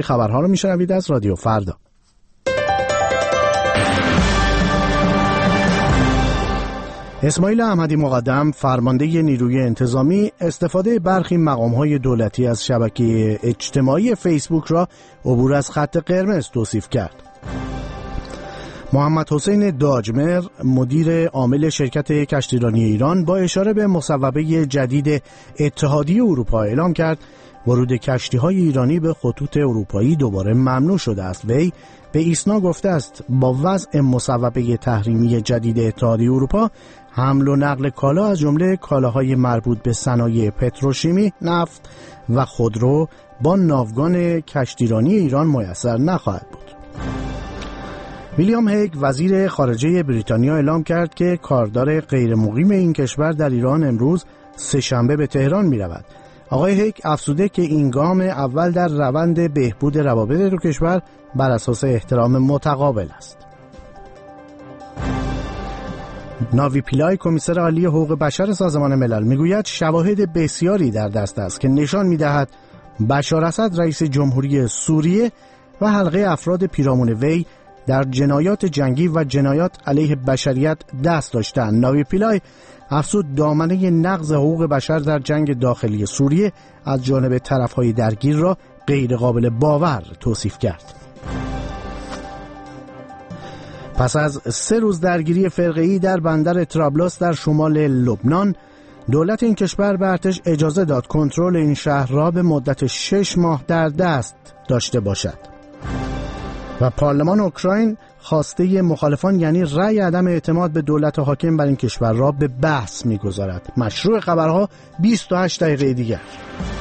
خبرها رو میشنوید از رادیو فردا. اسماعیل احمدی مقدم فرمانده نیروی انتظامی استفاده برخی مقام‌های دولتی از شبکه اجتماعی فیسبوک را عبور از خط قرمز توصیف کرد. محمد حسین داجمر مدیر عامل شرکت کشتیرانی ایران با اشاره به مصوبه جدید اتحادیه اروپا اعلام کرد ورود کشتی‌های ایرانی به خطوط اروپایی دوباره ممنوع شده است. وی به ایسنا گفته است با وضع مصوبه تحریمی جدید اتحادیه اروپا حمل و نقل کالا از جمله کالاهای مربوط به صنایع پتروشیمی، نفت و خودرو با ناوگان کشتیرانی ایران میسر نخواهد بود. ویلیام هیگ وزیر خارجه بریتانیا اعلام کرد که کاردار غیر مقیم این کشور در ایران امروز سه‌شنبه به تهران می رود. آقای هیگ افزوده که این گام اول در روند بهبود روابط دو کشور بر اساس احترام متقابل است. ناوی پیلای کمیسر عالی حقوق بشر سازمان ملل میگوید شواهد بسیاری در دست است که نشان میدهد بشار اسد رئیس جمهوری سوریه و حلقه افراد پیرامون وی در جنایات جنگی و جنایات علیه بشریت دست داشتند. ناوی پیلای افزود دامنه نقض حقوق بشر در جنگ داخلی سوریه از جانب طرف‌های درگیر را غیر قابل باور توصیف کرد. پس از 3 روز درگیری فرقه‌ای در بندر طرابلس در شمال لبنان، دولت این کشور به ارتش اجازه داد کنترل این شهر را به مدت 6 ماه در دست داشته باشد. و پارلمان اوکراین خواسته مخالفان یعنی رأی عدم اعتماد به دولت حاکم بر این کشور را به بحث می‌گذارد. مشروع خبرها 28 دقیقه دیگر.